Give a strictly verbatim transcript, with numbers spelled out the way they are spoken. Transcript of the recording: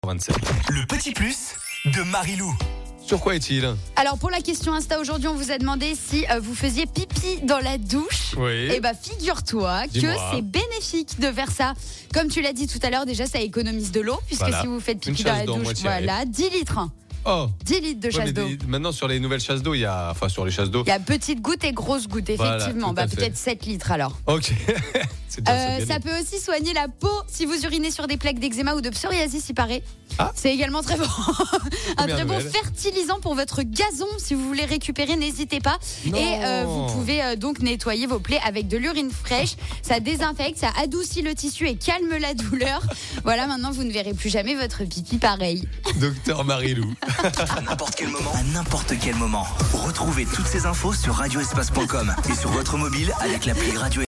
vingt-sept. Le petit plus de Marilou. Sur quoi est-il ? Alors pour la question Insta aujourd'hui, on vous a demandé si euh, vous faisiez pipi dans la douche. Oui. Et bah figure-toi Dis-moi. que c'est bénéfique de faire ça. Comme tu l'as dit tout à l'heure, déjà ça économise de l'eau puisque Voilà. si vous faites Une pipi dans chasse la d'eau, douche, moitié voilà, dix litres. Oh dix litres de Ouais, chasse mais d'eau. des- Maintenant, sur les nouvelles chasses d'eau, il y a. Enfin, sur les chasses d'eau. Il y a petite goutte et grosse goutte, Voilà, effectivement. tout à bah fait. peut-être sept litres alors. Ok. C'est bien, Euh, c'est bien. ça peut aussi soigner la peau si vous urinez sur des plaques d'eczéma ou de psoriasis, il paraît. Ah. C'est également très bon. Un Première très bon nouvelle. fertilisant pour votre gazon. Si vous voulez récupérer, n'hésitez pas. Non. Et euh, vous pouvez euh, donc nettoyer vos plaies avec de l'urine fraîche. Ça désinfecte, ça adoucit le tissu et calme la douleur. Voilà, maintenant vous ne verrez plus jamais votre pipi pareil. Docteur Marilou. À n'importe quel moment, à n'importe quel moment. Retrouvez toutes ces infos sur radio espace point com et sur votre mobile avec l'appli Radio